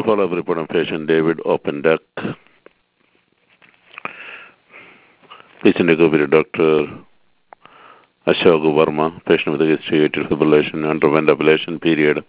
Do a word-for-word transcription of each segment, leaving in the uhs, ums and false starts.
To follow up report on patient David Openduck. Please indicate with Doctor Ashok Verma, patient with a history of atrial fibrillation, underwent ablation period.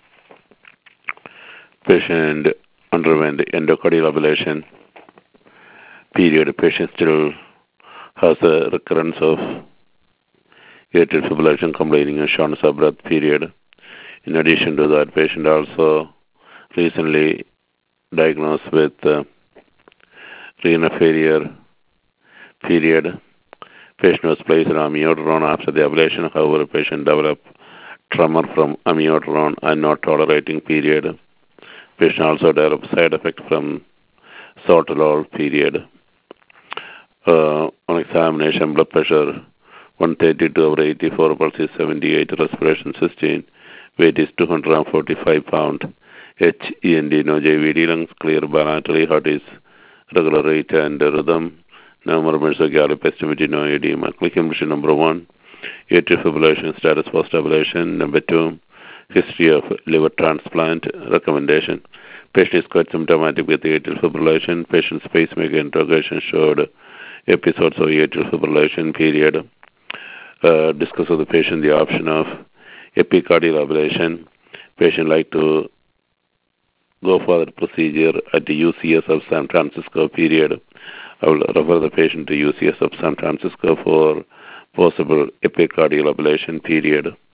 Patient underwent endocardial ablation period. Patient still has a recurrence of atrial fibrillation complaining of shortness of breath period. In addition to that, patient also recently diagnosed with uh, renal failure period. Patient was placed on amiodarone after the ablation. However, patient developed tremor from amiodarone and not tolerating period. Patient also developed side effect from sotalol period. Uh, on examination, blood pressure one thirty-two over eighty-four, pulse is seventy-eight, respiration sixteen, weight is two hundred forty-five pounds. H E N D, no J V D, lungs clear bilaterally, heart is regular rate and rhythm, no murmurs or gallop, estimated no edema. Click impression number one, atrial fibrillation status post ablation. Number two, history of liver transplant. Recommendation: patient is quite symptomatic with atrial fibrillation. Patient's pacemaker interrogation showed episodes of atrial fibrillation period. Uh, discuss with the patient the option of epicardial ablation. Patient like to go for the procedure at the U C S of San Francisco period. I will refer the patient to U C S of San Francisco for possible epicardial ablation period.